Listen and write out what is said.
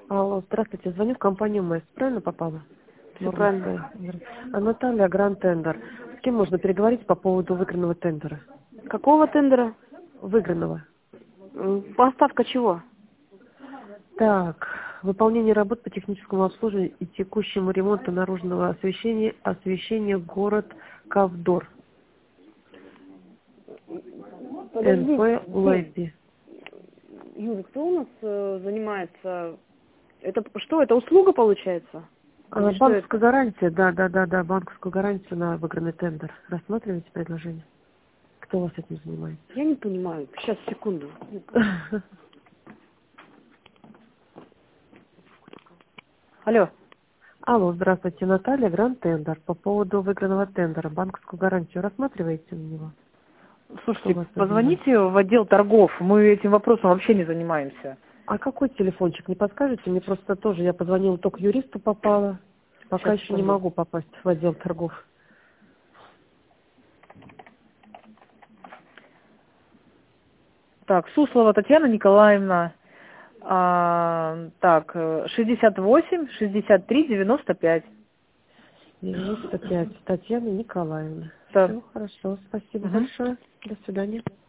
Алло, здравствуйте, звоню в компанию МЭС. Правильно попала? Все правильно. Наталья, Гранд Тендер. С кем можно переговорить по поводу выигранного тендера? Какого тендера? Выигранного. Поставка чего? Так, выполнение работ по техническому обслуживанию и текущему ремонту наружного освещения город Ковдор. НП Лэпи. Юля, кто у нас занимается? Это что, это услуга получается? Или что это? Банковская гарантия, да, банковскую гарантию на выигранный тендер. Рассматриваете предложение? Кто у вас этим занимается? Я не понимаю. Сейчас, секунду. Алло. Алло, здравствуйте, Наталья, Гранд Тендер. По поводу выигранного тендера, банковскую гарантию рассматриваете на него? Кто Слушайте, вас занимает? позвоните в отдел торгов, мы этим вопросом вообще не занимаемся. А какой телефончик, не подскажете? Мне просто тоже, я позвонила, только юристу попала. Пока Сейчас, еще не секунду. могу попасть в отдел торгов. Так, Суслова Татьяна Николаевна, 68 63 95. 95. Татьяна Николаевна. Да. Все, хорошо, спасибо Мгм. большое. До свидания.